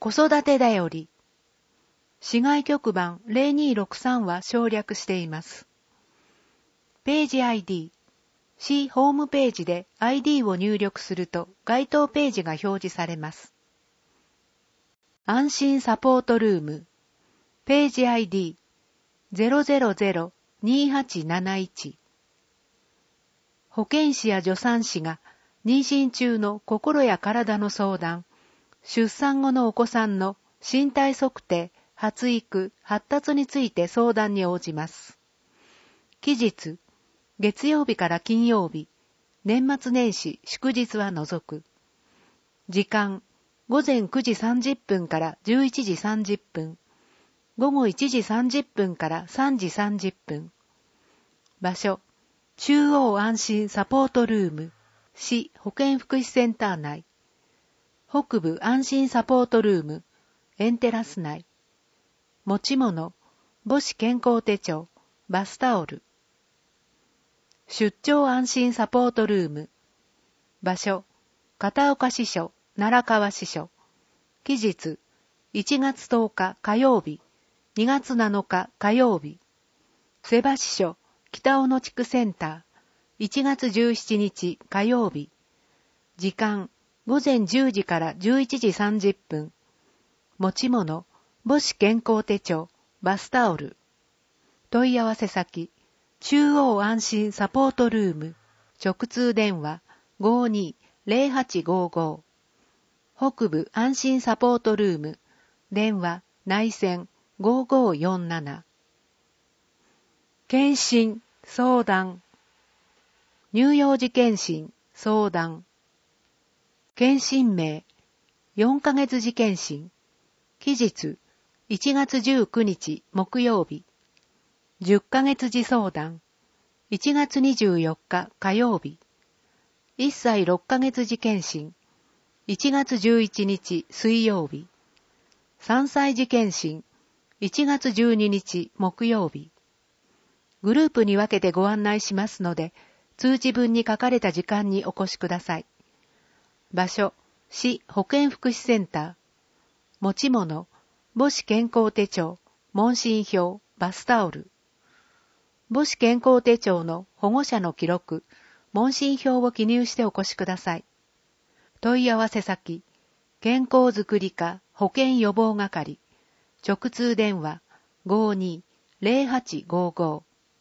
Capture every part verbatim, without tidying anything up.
子育てだより。市外局番ゼロにろくさんは省略しています。ページ アイディー。市ホームページで アイディー を入力すると該当ページが表示されます。安心サポートルーム。ページ アイディー。ゼロゼロゼロ にーはちなないち。保健師や助産師が妊娠中の心や体の相談、出産後のお子さんの身体測定、発育、発達について相談に応じます。期日、月曜日から金曜日、年末年始、祝日は除く。時間、午前くじさんじゅっぷんからじゅういちじさんじゅっぷん、午後いちじさんじゅっぷんからさんじさんじゅっぷん。場所、中央安心サポートルーム、市保健福祉センター内。北部安心サポートルーム、エンテラス内。持ち物、母子健康手帳、バスタオル。出張安心サポートルーム。場所、片岡支所、奈良川支所。期日、いちがつとおか火曜日、にがつなのか火曜日。瀬場支所、北小野地区センター、いちがつじゅうしちにち火曜日。時間、午前じゅうじからじゅういちじさんじゅっぷん。持ち物、母子健康手帳、バスタオル。問い合わせ先、中央安心サポートルーム、直通電話 ごーにーゼロはちごーごー。北部安心サポートルーム、電話内線ごーごーよんなな。検診、相談。乳幼児検診、相談。検診名、よんかげつ時検診。期日、いちがつじゅうくにち木曜日。じゅっかげつ時相談。いちがつにじゅうよっか火曜日。いっさいろっかげつ時検診。いちがつじゅういちにち水曜日。さんさい時検診。いちがつじゅうににち木曜日。グループに分けてご案内しますので、通知文に書かれた時間にお越しください。場所、市保健福祉センター。持ち物、母子健康手帳、問診票、バスタオル。母子健康手帳の保護者の記録、問診票を記入してお越しください。問い合わせ先、健康づくり課保健予防係、直通電話 ごーにーゼロはちごーごー。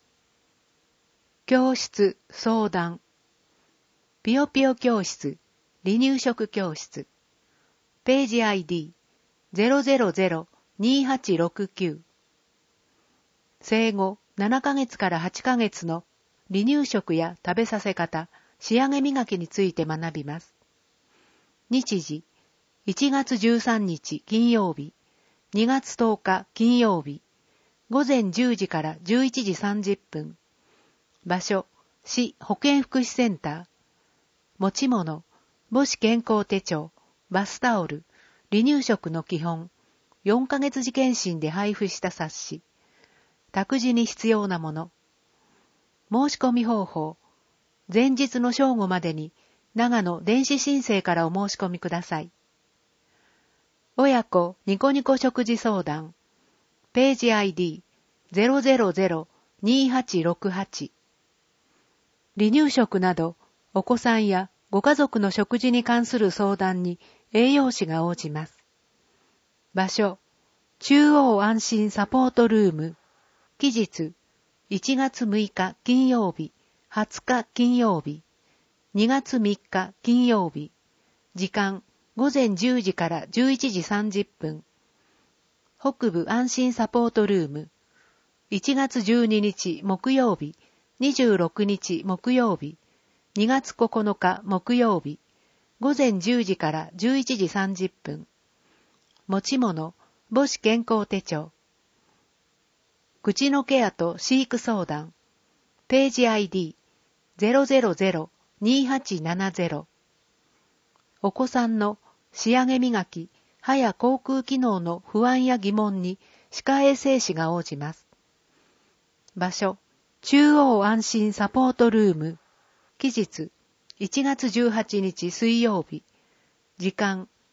教室、相談。ぴよぴよ教室、離乳食教室。ページ アイディー ゼロゼロゼロ にーはちろくきゅう。生後ななかげつからはちかげつの離乳食や食べさせ方、仕上げ磨きについて学びます。日時、いちがつじゅうさんにち金曜日、にがつとおか金曜日、午前じゅうじからじゅういちじさんじゅっぷん。場所、市保健福祉センター。持ち物、母子健康手帳、バスタオル、離乳食の基本、よんかげつ時検診で配布した冊子。託児に必要なもの。申し込み方法。前日の正午までに長野電子申請からお申し込みください。親子ニコニコ食事相談。ページ アイディー ゼロゼロゼロ にーはちろくはち。離乳食などお子さんやご家族の食事に関する相談に栄養士が応じます。場所、中央安心サポートルーム。期日、いちがつむいか金曜日、はつか金曜日、にがつみっか金曜日。時間、午前じゅうじからじゅういちじさんじゅっぷん。北部安心サポートルーム。いちがつじゅうににち木曜日、にじゅうろくにち木曜日、にがつここのか木曜日。午前じゅうじからじゅういちじさんじゅっぷん。持ち物、母子健康手帳。口のケアと飼育相談。ページ アイディー ゼロゼロゼロ にーはちななゼロ。お子さんの仕上げ磨き、歯や口腔機能の不安や疑問に歯科衛生士が応じます。場所、中央安心サポートルーム。期日、いちがつじゅうはちにち水曜日。時間、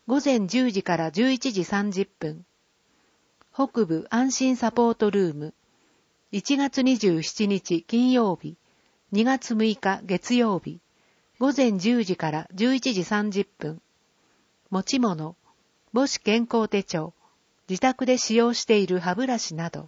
午前じゅうじからじゅういちじさんじゅっぷん。北部安心サポートルーム。いちがつにじゅうしちにち金曜日、にがつむいか月曜日、午前じゅうじからじゅういちじさんじゅっぷん。持ち物、母子健康手帳、自宅で使用している歯ブラシなど。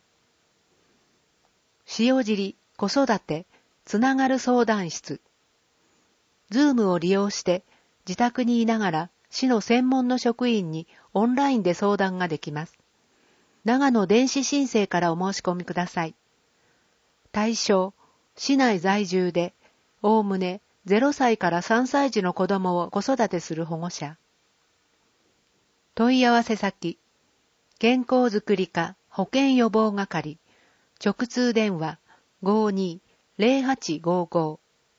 塩尻、子育て、つながる相談室。ズームを利用して自宅にいながら市の専門の職員にオンラインで相談ができます。長野電子申請からお申し込みください。対象、市内在住で、おおむねゼロさいからさんさい児の子供を子育てする保護者。問い合わせ先、健康づくり課保健予防係、直通電話 ごーにーぜろはちごーご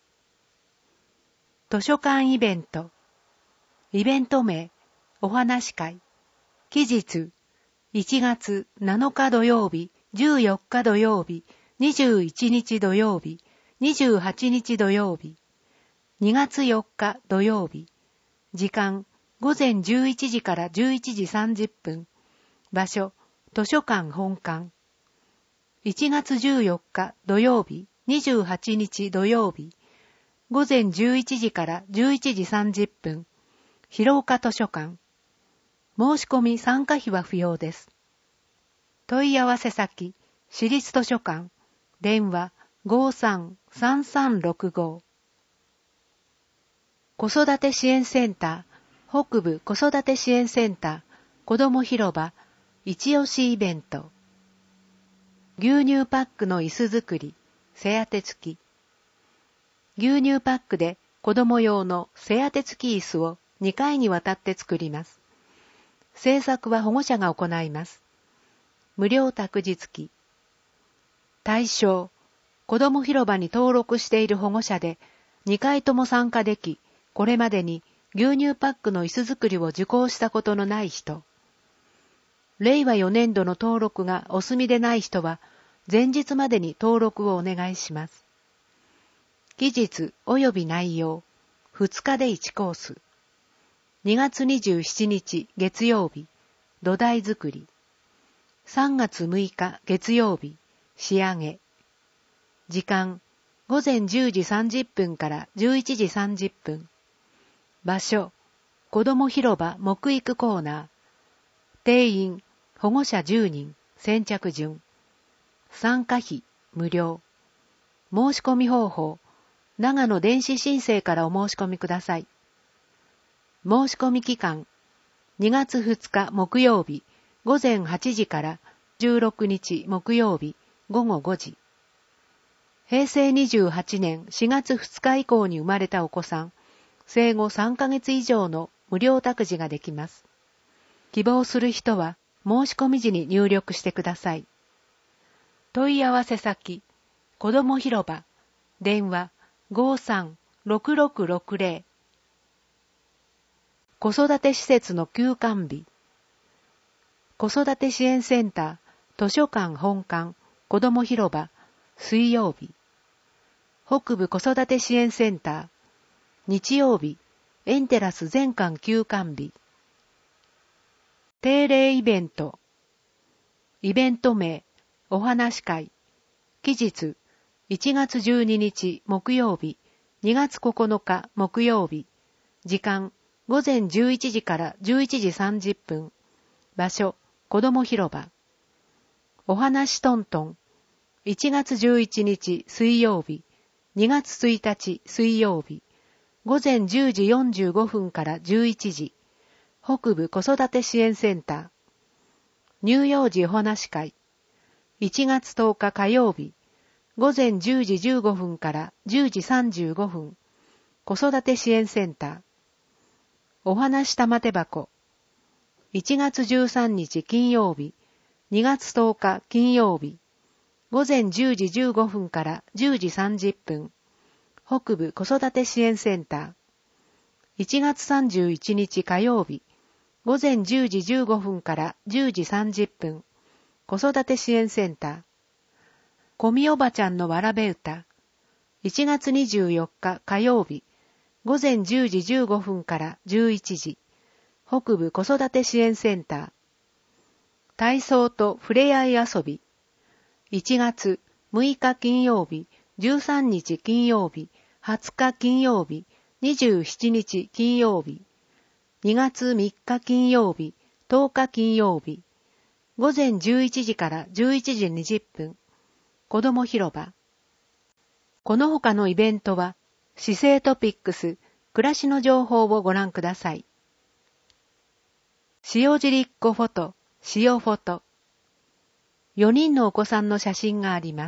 ー。図書館イベント、イベント名、お話会、期日、いちがつなのか土曜日、じゅうよっか土曜日、にじゅういちにち土曜日、にじゅうはちにち土曜日、にがつよっか土曜日、時間午前じゅういちじからじゅういちじさんじゅっぷん、場所図書館本館、いちがつじゅうよっか土曜日、にじゅうはちにち土曜日、午前じゅういちじからじゅういちじさんじゅっぷん、広岡図書館。申し込み参加費は不要です。問い合わせ先、市立図書館、電話 ごーさんさんさんろくご。子育て支援センター、北部子育て支援センター、子ども広場、一押しイベント。牛乳パックの椅子作り、背当て付き。牛乳パックで子供用の背当て付き椅子をにかいにわたって作ります。制作は保護者が行います。無料託児付き。対象、子ども広場に登録している保護者でにかいとも参加でき、これまでに牛乳パックの椅子作りを受講したことのない人。れいわよねんどの登録がお済みでない人は、前日までに登録をお願いします。期日及び内容、ふつかでいちコース。にがつにじゅうしちにち月曜日、土台作り。さんがつむいか月曜日、仕上げ。時間、午前じゅうじさんじゅっぷんからじゅういちじさんじゅっぷん。場所、子ども広場木育コーナー。定員、保護者じゅうにん、先着順。参加費、無料。申し込み方法、長野電子申請からお申し込みください。申し込み期間、にがつふつか木曜日、午前はちじからじゅうろくにち木曜日、ごごごじ。へいせいにじゅうはちねんしがつふつか以降に生まれたお子さん、生後さんかげつ以上の無料託児ができます。希望する人は申し込み時に入力してください。問い合わせ先、子ども広場、電話 ごーさんろくろくろくぜろ。子育て施設の休館日。子育て支援センター、図書館本館、子ども広場、水曜日。北部子育て支援センター、日曜日、エンテラス全館休館日。定例イベント。イベント名、お話会。期日、いちがつじゅうににち木曜日、にがつここのか木曜日。時間、午前じゅういちじからじゅういちじさんじゅっぷん。場所、子ども広場。お話トントン。いちがつじゅういちにち水曜日、にがつついたち水曜日。午前じゅうじよんじゅうごふんからじゅういちじ。北部子育て支援センター。乳幼児お話会。いちがつとおか火曜日。午前じゅうじじゅうごふんからじゅうじさんじゅうごふん。子育て支援センター。お話玉手箱。いちがつじゅうさんにち金曜日。にがつとおか金曜日。午前じゅうじじゅうごふんからじゅうじさんじゅっぷん。北部子育て支援センター。いちがつさんじゅういちにち火曜日。午前じゅうじじゅうごふんからじゅうじさんじゅっぷん。子育て支援センター。こみおばちゃんのわらべ歌。いちがつにじゅうよっか火曜日。午前じゅうじじゅうごふんからじゅういちじ。 北部子育て支援センター。体操とふれあい遊び。いちがつむいか金曜日、じゅうさんにち金曜日、はつか金曜日、にじゅうしちにち金曜日。にがつみっか金曜日、とおか金曜日。午前じゅういちじからじゅういちじにじゅっぷん。子ども広場。この他のイベントは、市政トピックス、暮らしの情報をご覧ください。塩尻っ子フォト、塩フォト。よにんのお子さんの写真があります。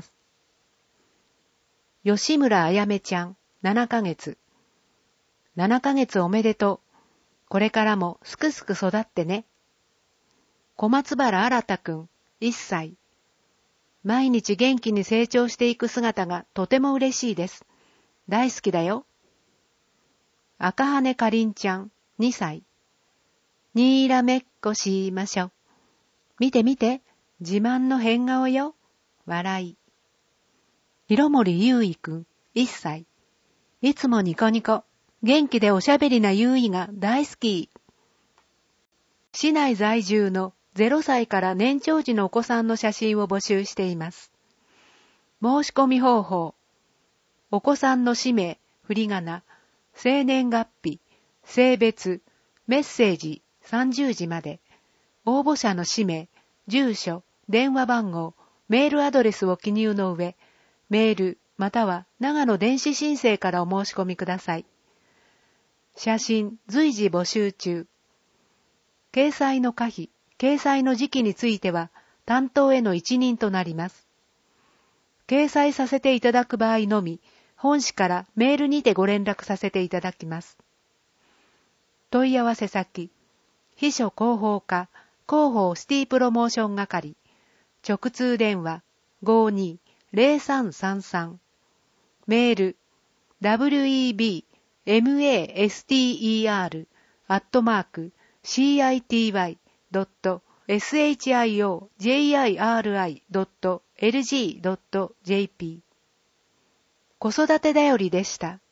吉村あやめちゃん、ななかげつ。ななかげつおめでとう。これからもすくすく育ってね。小松原新くん、いっさい。毎日元気に成長していく姿がとても嬉しいです。大好きだよ。赤羽かりんちゃん、にさい。にらめっこしましょ。見て見て、自慢の変顔よ。笑い。広森ゆういくん、いっさい。いつもニコニコ。元気でおしゃべりなゆういが大好き。市内在住のゼロさいから年長児のお子さんの写真を募集しています。申し込み方法。お子さんの氏名、振り仮名、生年月日、性別、メッセージさんじゅうじまで、応募者の氏名、住所、電話番号、メールアドレスを記入の上、メールまたは長野電子申請からお申し込みください。写真随時募集中。掲載の可否、掲載の時期については担当への一任となります。掲載させていただく場合のみ、本誌からメールにてご連絡させていただきます。問い合わせ先、秘書広報課、広報シティプロモーション係、直通電話 ごーにーぜろさんさんさん、メール ダブリューイービーマスター アットマーク シーアイティーワイ ドット ショジリ ドット エルジー ドット ジェーピー 子育てだよりでした。